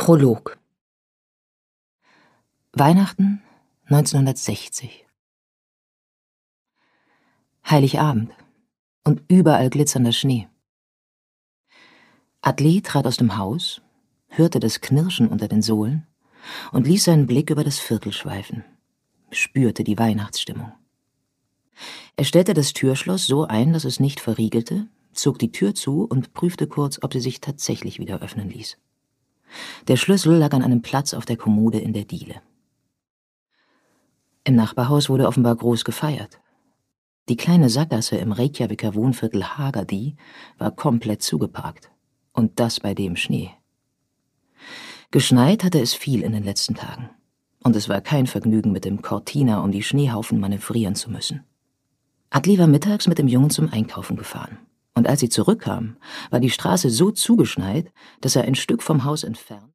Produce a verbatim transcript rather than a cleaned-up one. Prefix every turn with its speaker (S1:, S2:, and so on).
S1: Prolog. Weihnachten neunzehnhundertsechzig. Heiligabend und überall glitzernder Schnee. Adli trat aus dem Haus, hörte das Knirschen unter den Sohlen und ließ seinen Blick über das Viertel schweifen, spürte die Weihnachtsstimmung. Er stellte das Türschloss so ein, dass es nicht verriegelte, zog die Tür zu und prüfte kurz, ob sie sich tatsächlich wieder öffnen ließ. Der Schlüssel lag an einem Platz auf der Kommode in der Diele. Im Nachbarhaus wurde offenbar groß gefeiert. Die kleine Sackgasse im Reykjaviker Wohnviertel Hagadi war komplett zugeparkt. Und das bei dem Schnee. Geschneit hatte es viel in den letzten Tagen. Und es war kein Vergnügen, mit dem Cortina um die Schneehaufen manövrieren zu müssen. Adli war mittags mit dem Jungen zum Einkaufen gefahren. Und als sie zurückkam, war die Straße so zugeschneit, dass er ein Stück vom Haus entfernt